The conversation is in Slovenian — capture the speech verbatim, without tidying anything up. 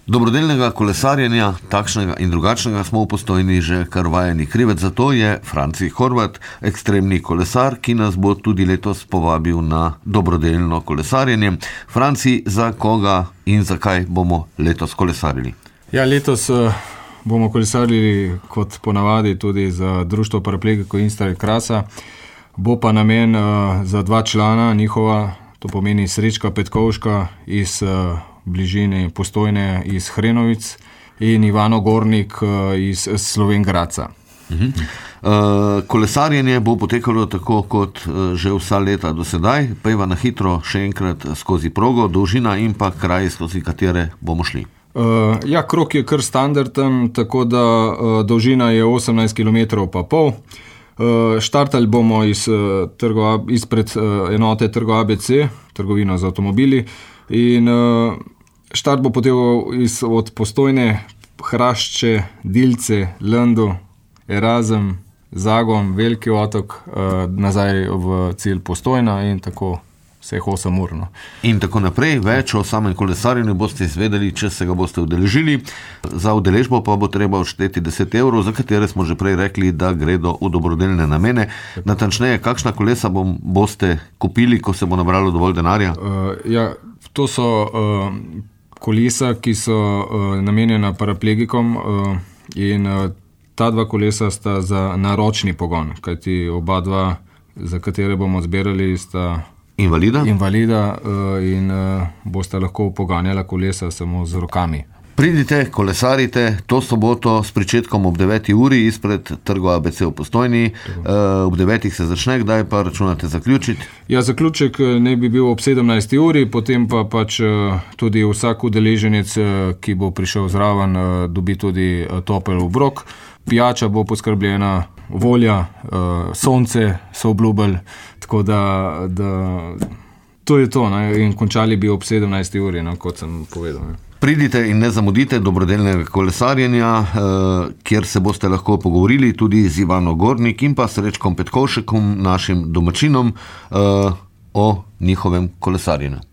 Dobrodelnega kolesarjenja, takšnega in drugačnega, smo v Postojni že kar vajeni. Krivec za to je Franci Horvat, ekstremni kolesar, ki nas bo tudi letos povabil na dobrodelno kolesarjenje. Franci, za koga in zakaj bomo letos kolesarili? Ja, letos bomo kolesarili kot ponavadi tudi za društvo paraplegikov Instar Krasa. Bo pa namen za dva člana njihova, to pomeni Srečka Petkovška iz bližine Postojne iz Hrenovic in Ivano Gornik iz Slovenj Gradca. Uh-huh. Uh, kolesarjenje bo potekalo tako kot uh, že vsa leta do sedaj. Pejva na hitro še enkrat skozi progo, dolžina in pa kraj, skozi katere bomo šli. Uh, ja, krog je kar standarden, tako da uh, dolžina je osemnajst kilometrov pa pol. Uh, štartali bomo iz, uh, trgo, izpred uh, enote Trgo A B C, trgovina z avtomobili, in uh, štart bo potekal iz, od Postojne, Hrašče, Dilce, Lendo, Erazem, Zagom, Veliki otok, uh, nazaj v cilj Postojna in tako vseh osem ur. No. In tako naprej. Več o samem kolesarjenju boste izvedeli, če se ga boste udeležili. Za udeležbo pa bo treba odšteti deset evrov, za katere smo že prej rekli, da gredo v dobrodelne namene. Natančneje, kakšna kolesa bom, boste kupili, ko se bo nabralo dovolj denarja? Uh, ja, to so uh, kolesa, ki so uh, namenjena paraplegikom uh, in uh, ta dva kolesa sta za naročni pogon, kajti oba dva, za katere bomo zbirali, sta Invalida? Invalida uh, in uh, boste lahko poganjala kolesa samo z rokami. Pridite, kolesarite to soboto s pričetkom ob deveti uri izpred Trgo A B C v Postojni. Uh, ob devetih se začne, kdaj pa računate zaključiti? Ja, zaključek ne bi bil ob sedemnajsti uri, potem pa pač uh, tudi vsak udeleženec, uh, ki bo prišel zraven, uh, dobi tudi uh, topel obrok. Pijača bo poskrbljena, volja, uh, sonce so obljubili, tako da, da to je to, ne? In končali bi ob sedemnajsti uri, no, kot sem povedal. Ne? Pridite in ne zamudite dobrodelnega kolesarjenja, eh, kjer se boste lahko pogovorili tudi z Ivano Gornik in pa Srečkom Petkovšekom, našim domačinom, eh, o njihovem kolesarjenju.